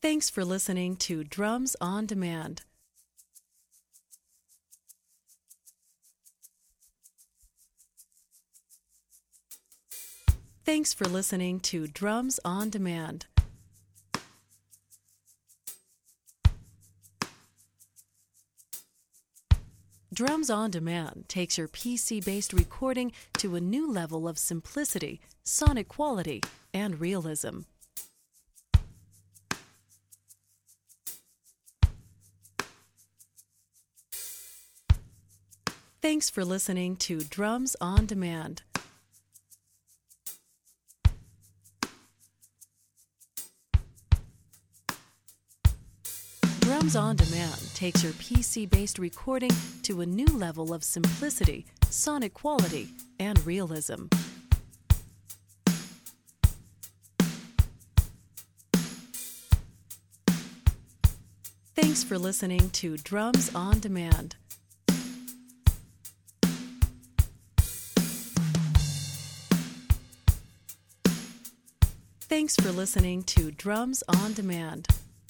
Thanks for listening to Drums on Demand. Thanks for listening to Drums on Demand. Drums on Demand takes your PC-based recording to a new level of simplicity, sonic quality, and realism. Thanks for listening to Drums on Demand. Drums on Demand takes your PC-based recording to a new level of simplicity, sonic quality, and realism. Thanks for listening to Drums on Demand. Thanks for listening to Drums on Demand.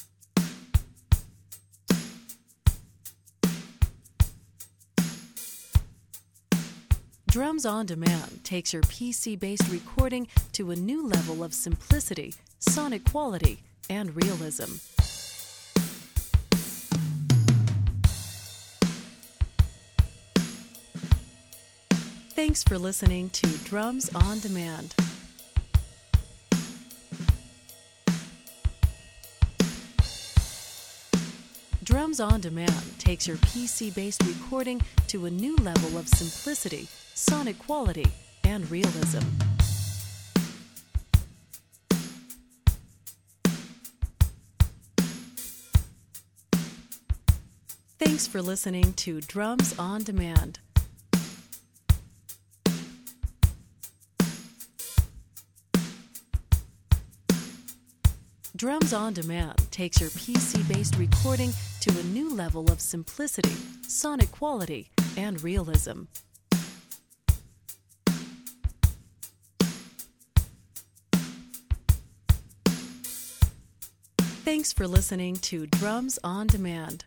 Drums on Demand takes your PC-based recording to a new level of simplicity, sonic quality, and realism. Thanks for listening to Drums on Demand. Drums on Demand takes your PC-based recording to a new level of simplicity, sonic quality, and realism. Thanks for listening to Drums on Demand. Drums on Demand takes your PC-based recording to a new level of simplicity, sonic quality, and realism. Thanks for listening to Drums on Demand.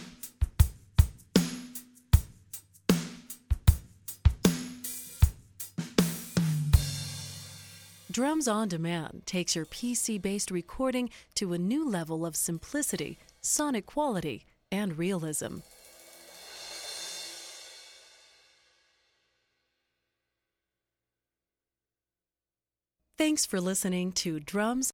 Drums on Demand takes your PC-based recording to a new level of simplicity, sonic quality, and realism. Thanks for listening to Drums